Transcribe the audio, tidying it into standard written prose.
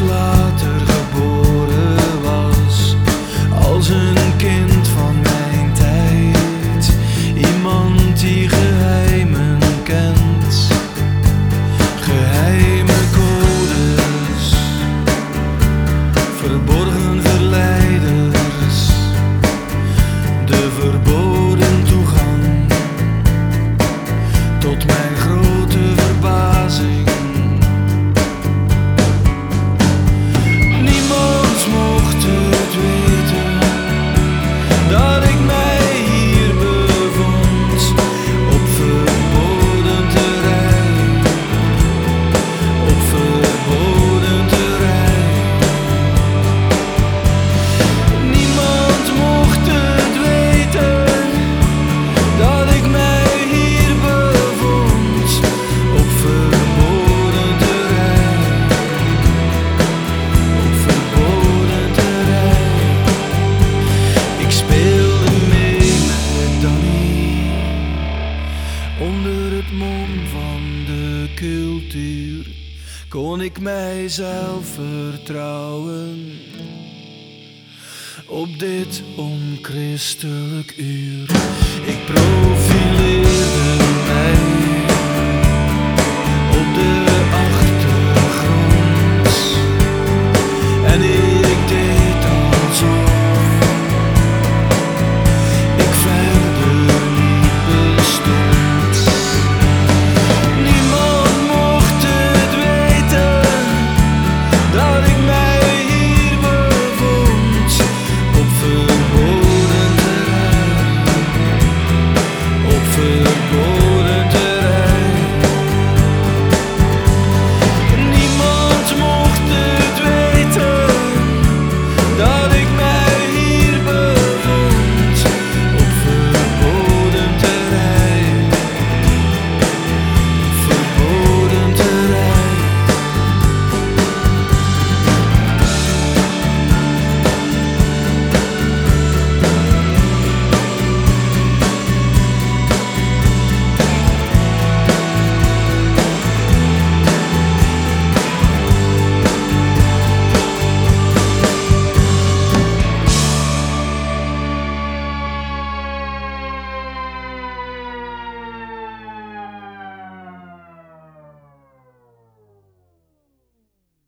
later geboren was, als een kind van mijn tijd. Iemand die geheimen kent, geheime codes, verborgen verleiders, de verboden toegang tot mijn grote verbazing. Niemand mocht het weten dat ik mij hier bevond, op verboden terrein, op verboden terrein. Niemand mocht het weten dat ik mij hier bevond, op verboden terrein, op verboden terrein. Ik speelde mee met Danny, onder het mom van de cultuur kon ik mijzelf vertrouwen op dit onchristelijk uur. Ik profileer